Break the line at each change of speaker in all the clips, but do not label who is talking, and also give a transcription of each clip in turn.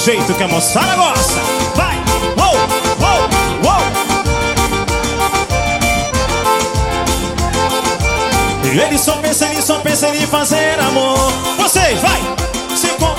jeito que a moçada gosta. Vai! Uou! Uou! Uou! Ele só pensa em fazer amor. Vocês, vai! Se com...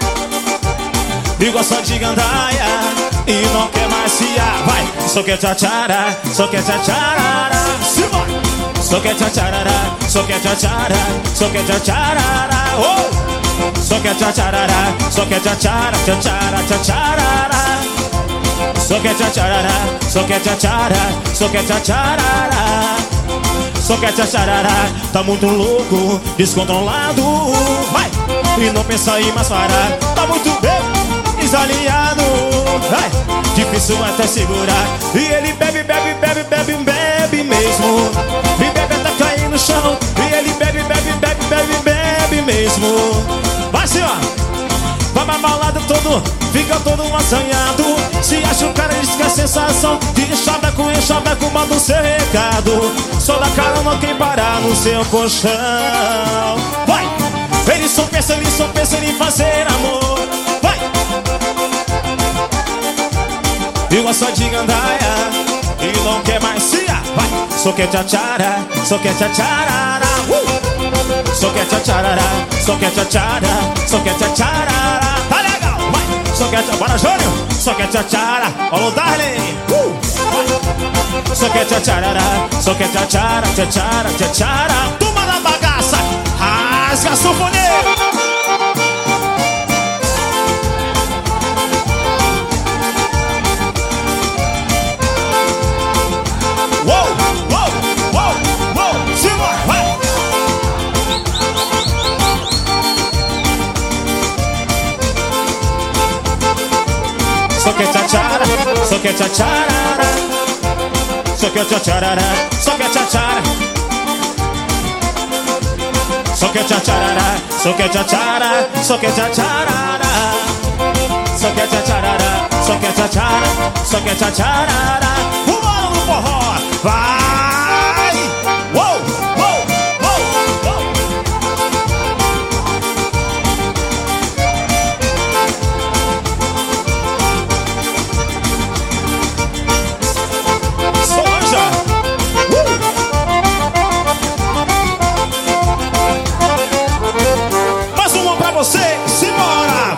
E gosta de gandaia e não quer mais fiar. Vai! Só quer tchatchara, só quer tchatcharara. Se vai! Só quer tchatcharara, só quer tchatchara, só quer tchatcharara. Oh! Só quer tchatcharara, só quer tchatchara, tchatchara, tchatcharara. Só quer tchatcharara, só quer tchatchara, só quer tchatcharara. Só quer tchatcharara, tá muito louco, descontrolado. Vai! E não pensa em mais parar, tá muito bem, desalinhado. Vai! Difícil até segurar. E ele bebe, bebe, bebe, bebe, bebe mesmo. E bebe até cair no chão. E ele bebe, bebe, bebe, bebe, bebe mesmo. Vai, senhor! Vai mais malado todo, fica todo assanhado. Se acha o cara diz que é sensação. De chaveco, manda o seu recado. Só dá carona quem parar no seu colchão. Vai! Ele só pensa em fazer amor. Vai! E gosta de gandaia e não quer mais fiar. Vai! Só quer tchatchara, só quer tchatcharara. Só quer tchatcharara, só quer tchatchara, só quer tchatcharara. Tá legal, vai! Só quer tchatchara, bora Júnior! Só quer tchatchara, alô Darlene! Vai! Só quer tchatcharara, só quer tchatchara, tchatchara, tchatchara. Toma na bagaça, rasga a sanfoneira! Só quer tchatchara, só quer tchatcharara. Só quer tchatcharara, só quer tchatchara. Só quer tchatcharara, só quer tchatchara, só quer tchatcharara. Só quer tchatcharara, só quer tchatchara, só quer tchatcharara. Vamos no forró, vai!